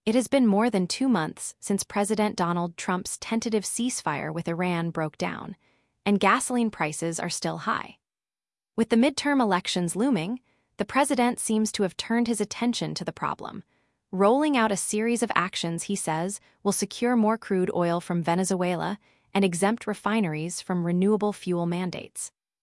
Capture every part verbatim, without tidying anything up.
It has been more than two months since President Donald Trump's tentative ceasefire with Iran broke down, and gasoline prices are still high. With the midterm elections looming, the president seems to have turned his attention to the problem, rolling out a series of actions he says will secure more crude oil from Venezuela and exempt refineries from renewable fuel mandates.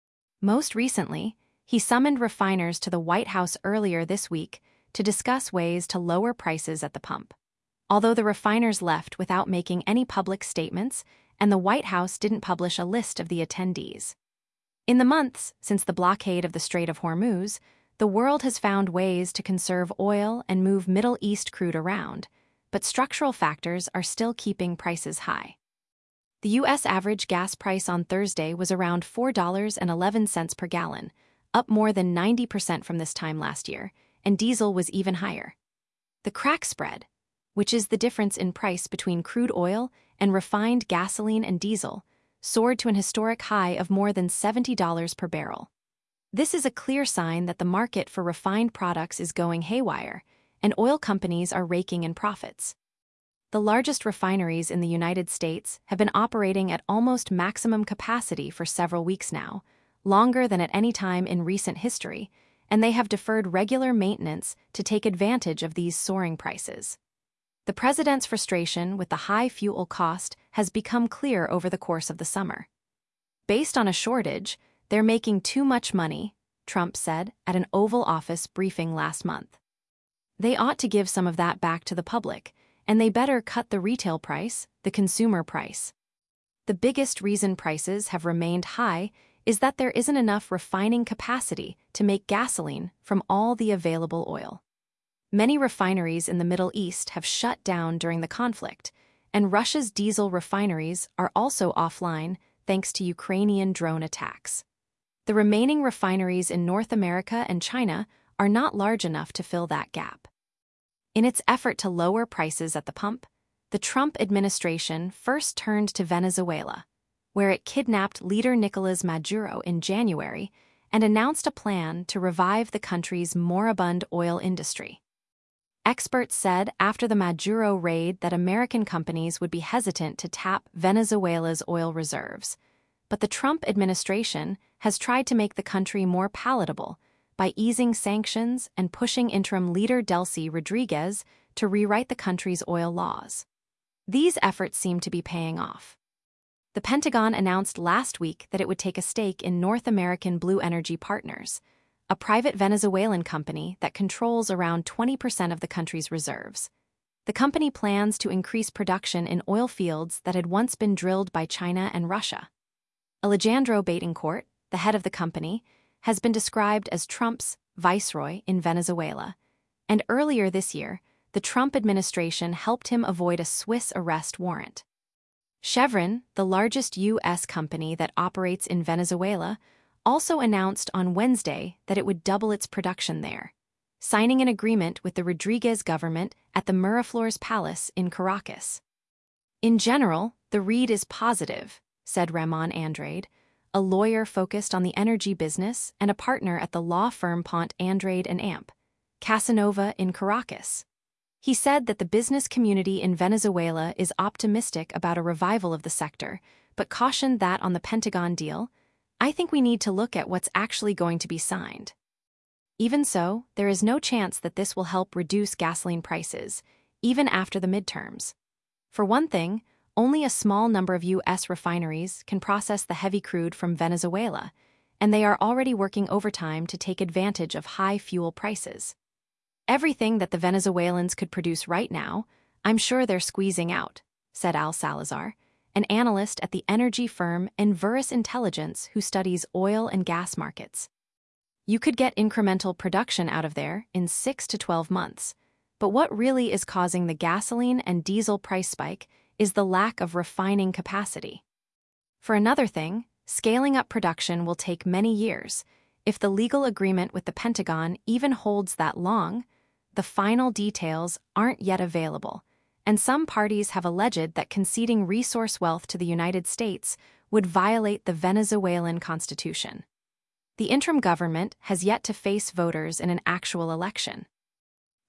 Most recently, he summoned refiners to the White House earlier this week to discuss ways to lower prices at the pump. Although the refiners left without making any public statements, and the White House didn't publish a list of the attendees. In the months since the blockade of the Strait of Hormuz, the world has found ways to conserve oil and move Middle East crude around, but structural factors are still keeping prices high. The U S average gas price on Thursday was around four dollars and eleven cents per gallon, up more than ninety percent from this time last year, and diesel was even higher. The crack spread, which is the difference in price between crude oil and refined gasoline and diesel, soared to an historic high of more than seventy dollars per barrel. This is a clear sign that the market for refined products is going haywire, and oil companies are raking in profits. The largest refineries in the United States have been operating at almost maximum capacity for several weeks now, longer than at any time in recent history, and they have deferred regular maintenance to take advantage of these soaring prices. The president's frustration with the high fuel cost has become clear over the course of the summer. Based on a shortage, they're making too much money, Trump said at an Oval Office briefing last month. They ought to give some of that back to the public, and they better cut the retail price, the consumer price. The biggest reason prices have remained high is that there isn't enough refining capacity to make gasoline from all the available oil. Many refineries in the Middle East have shut down during the conflict, and Russia's diesel refineries are also offline thanks to Ukrainian drone attacks. The remaining refineries in North America and China are not large enough to fill that gap. In its effort to lower prices at the pump, the Trump administration first turned to Venezuela, where it kidnapped leader Nicolás Maduro in January and announced a plan to revive the country's moribund oil industry. Experts said after the Maduro raid that American companies would be hesitant to tap Venezuela's oil reserves, but the Trump administration has tried to make the country more palatable by easing sanctions and pushing interim leader Delcy Rodriguez to rewrite the country's oil laws. These efforts seem to be paying off. The Pentagon announced last week that it would take a stake in North American Blue Energy Partners, a private Venezuelan company that controls around twenty percent of the country's reserves. The company plans to increase production in oil fields that had once been drilled by China and Russia. Alejandro Betancourt, the head of the company, has been described as Trump's viceroy in Venezuela, and earlier this year, the Trump administration helped him avoid a Swiss arrest warrant. Chevron, the largest U S company that operates in Venezuela, also announced on Wednesday that it would double its production there, signing an agreement with the Rodriguez government at the Miraflores Palace in Caracas. In general, the read is positive, said Ramon Andrade, a lawyer focused on the energy business and a partner at the law firm Pont Andrade and Amp, Casanova in Caracas. He said that the business community in Venezuela is optimistic about a revival of the sector, but cautioned that on the Pentagon deal, "I think we need to look at what's actually going to be signed." Even so, there is no chance that this will help reduce gasoline prices, even after the midterms. For one thing, only a small number of U S refineries can process the heavy crude from Venezuela, and they are already working overtime to take advantage of high fuel prices. Everything that the Venezuelans could produce right now, I'm sure they're squeezing out, said Al Salazar, an analyst at the energy firm Enverus Intelligence who studies oil and gas markets. You could get incremental production out of there in six to twelve months, but what really is causing the gasoline and diesel price spike is the lack of refining capacity. For another thing, scaling up production will take many years. If the legal agreement with the Pentagon even holds that long, the final details aren't yet available, and some parties have alleged that conceding resource wealth to the United States would violate the Venezuelan constitution. The interim government has yet to face voters in an actual election.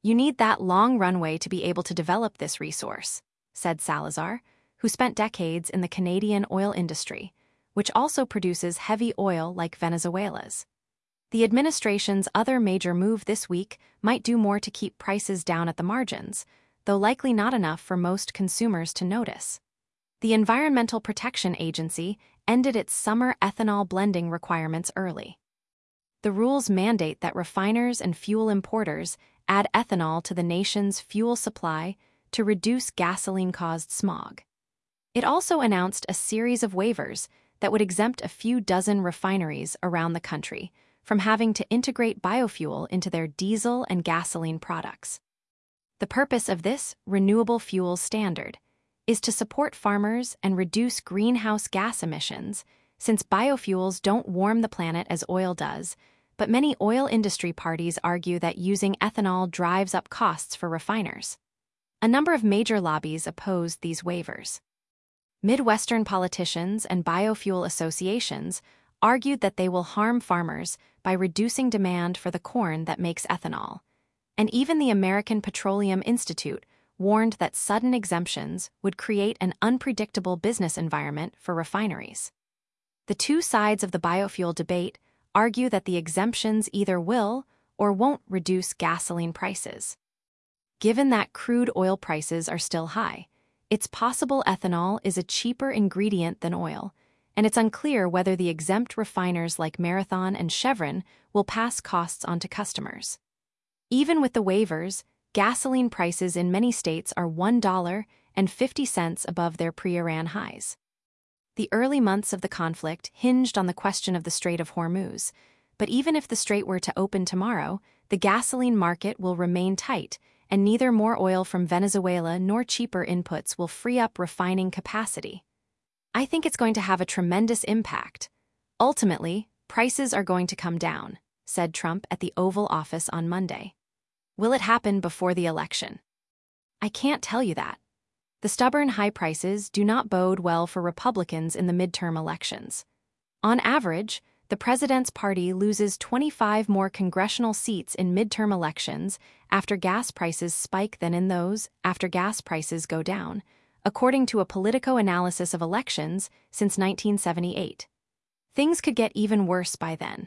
You need that long runway to be able to develop this resource, said Salazar, who spent decades in the Canadian oil industry, which also produces heavy oil like Venezuela's. The administration's other major move this week might do more to keep prices down at the margins, though likely not enough for most consumers to notice. The Environmental Protection Agency ended its summer ethanol blending requirements early. The rules mandate that refiners and fuel importers add ethanol to the nation's fuel supply to reduce gasoline-caused smog. It also announced a series of waivers that would exempt a few dozen refineries around the country from having to integrate biofuel into their diesel and gasoline products. The purpose of this renewable fuels standard is to support farmers and reduce greenhouse gas emissions, since biofuels don't warm the planet as oil does, but many oil industry parties argue that using ethanol drives up costs for refiners. A number of major lobbies opposed these waivers. Midwestern politicians and biofuel associations argued that they will harm farmers by reducing demand for the corn that makes ethanol, and even the American Petroleum Institute warned that sudden exemptions would create an unpredictable business environment for refineries. The two sides of the biofuel debate argue that the exemptions either will or won't reduce gasoline prices. Given that crude oil prices are still high, it's possible ethanol is a cheaper ingredient than oil, and it's unclear whether the exempt refiners like Marathon and Chevron will pass costs on to customers. Even with the waivers, gasoline prices in many states are one dollar and fifty cents above their pre-Iran highs. The early months of the conflict hinged on the question of the Strait of Hormuz, but even if the strait were to open tomorrow, the gasoline market will remain tight, and neither more oil from Venezuela nor cheaper inputs will free up refining capacity. I think it's going to have a tremendous impact. Ultimately, prices are going to come down, said Trump at the Oval Office on Monday. Will it happen before the election? I can't tell you that. The stubborn high prices do not bode well for Republicans in the midterm elections. On average, the president's party loses twenty-five more congressional seats in midterm elections after gas prices spike than in those after gas prices go down, according to a Politico analysis of elections since nineteen seventy-eight. Things could get even worse by then.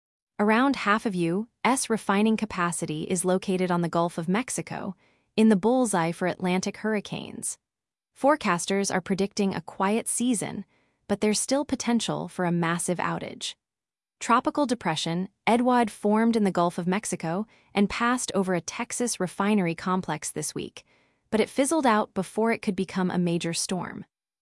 Around half of U S refining capacity is located on the Gulf of Mexico, in the bullseye for Atlantic hurricanes. Forecasters are predicting a quiet season, but there's still potential for a massive outage. Tropical depression Edouard formed in the Gulf of Mexico and passed over a Texas refinery complex this week, but it fizzled out before it could become a major storm.